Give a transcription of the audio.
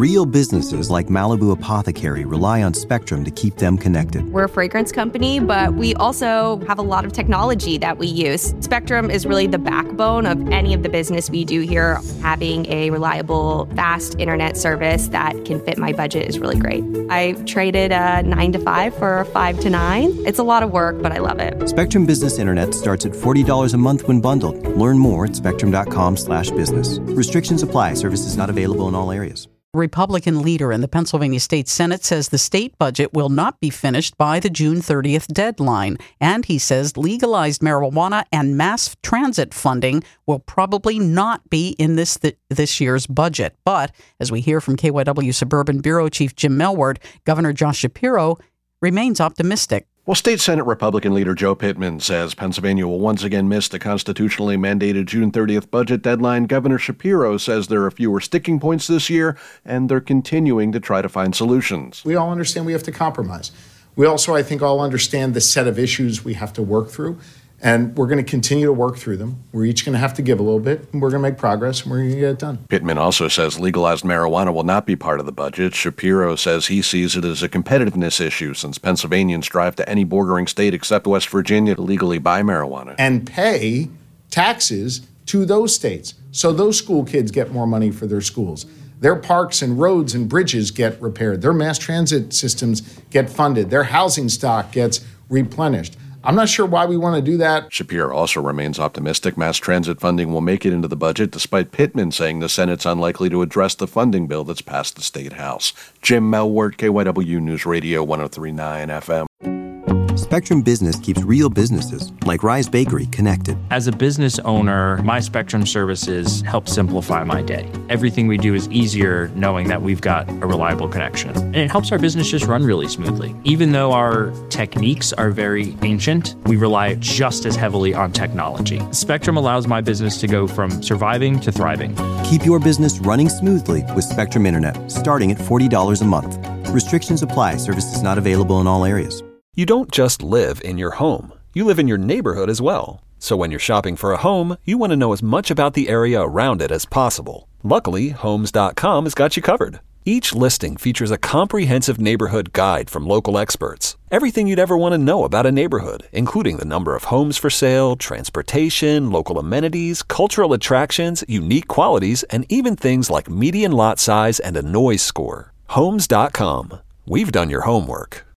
Real businesses like Malibu Apothecary rely on Spectrum to keep them connected. We're a fragrance company, but we also have a lot of technology that we use. Spectrum is really the backbone of any of the business we do here. Having a reliable, fast internet service that can fit my budget is really great. I traded a 9 to 5 for a 5 to 9. It's a lot of work, but I love it. Spectrum Business Internet starts at $40 a month when bundled. Learn more at spectrum.com/business. Restrictions apply. Services not available in all areas. Republican leader in the Pennsylvania State Senate says the state budget will not be finished by the June 30th deadline. And he says legalized marijuana and mass transit funding will probably not be in this year's budget. But as we hear from KYW Suburban Bureau Chief Jim Melward, Governor Josh Shapiro remains optimistic. Well, State Senate Republican leader Joe Pittman says Pennsylvania will once again miss the constitutionally mandated June 30th budget deadline. Governor Shapiro says there are fewer sticking points this year, and they're continuing to try to find solutions. We all understand we have to compromise. We also, I think, all understand the set of issues we have to work through, and we're going to continue to work through them. We're each going to have to give a little bit, and we're going to make progress, and we're going to get it done. Pittman also says legalized marijuana will not be part of the budget. Shapiro says he sees it as a competitiveness issue since Pennsylvanians drive to any bordering state except West Virginia to legally buy marijuana. And pay taxes to those states, so those school kids get more money for their schools. Their parks and roads and bridges get repaired. Their mass transit systems get funded. Their housing stock gets replenished. I'm not sure why we want to do that. Shapiro also remains optimistic mass transit funding will make it into the budget, despite Pittman saying the Senate's unlikely to address the funding bill that's passed the State House. Jim Melward, KYW News Radio 103.9 FM. Spectrum Business keeps real businesses, like Rise Bakery, connected. As a business owner, my Spectrum services help simplify my day. Everything we do is easier knowing that we've got a reliable connection. And it helps our business just run really smoothly. Even though our techniques are very ancient, we rely just as heavily on technology. Spectrum allows my business to go from surviving to thriving. Keep your business running smoothly with Spectrum Internet, starting at $40 a month. Restrictions apply. Services not available in all areas. You don't just live in your home. You live in your neighborhood as well. So when you're shopping for a home, you want to know as much about the area around it as possible. Luckily, Homes.com has got you covered. Each listing features a comprehensive neighborhood guide from local experts. Everything you'd ever want to know about a neighborhood, including the number of homes for sale, transportation, local amenities, cultural attractions, unique qualities, and even things like median lot size and a noise score. Homes.com. We've done your homework.